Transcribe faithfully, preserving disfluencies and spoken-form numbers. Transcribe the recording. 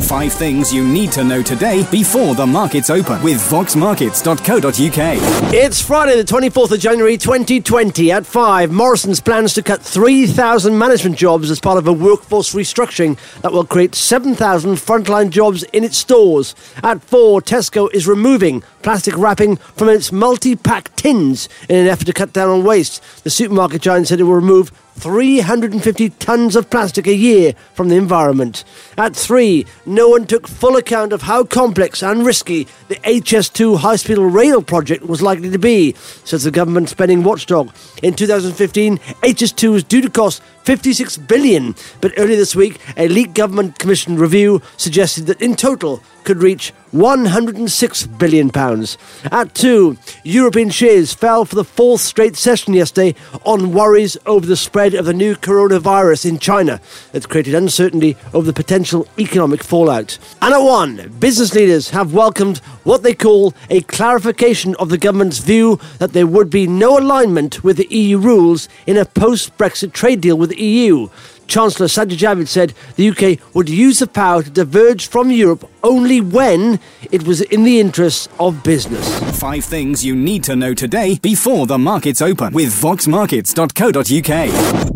Five things you need to know today before the markets open with vox markets dot co dot uk. It's Friday the twenty-fourth of January twenty twenty. At five, Morrison's plans to cut three thousand management jobs as part of a workforce restructuring that will create seven thousand frontline jobs in its stores. At four, Tesco is removing plastic wrapping from its multi-pack tins in an effort to cut down on waste. The supermarket giant said it will remove three hundred fifty tonnes of plastic a year from the environment. At three, no one took full account of how complex and risky the H S two high-speed rail project was likely to be, says the government spending watchdog. In two thousand fifteen, H S two was due to cost fifty-six billion dollars, but earlier this week, a leaked government-commissioned review suggested that in total could reach one hundred six billion pounds. At two, European shares fell for the fourth straight session yesterday on worries over the spread of the new coronavirus in China that's created uncertainty over the potential economic fallout. And at one, business leaders have welcomed what they call a clarification of the government's view that there would be no alignment with the E U rules in a post-Brexit trade deal with the E U. Chancellor Sajid Javid said the U K would use the power to diverge from Europe only when it was in the interests of business. Five things you need to know today before the markets open with vox markets dot co dot uk.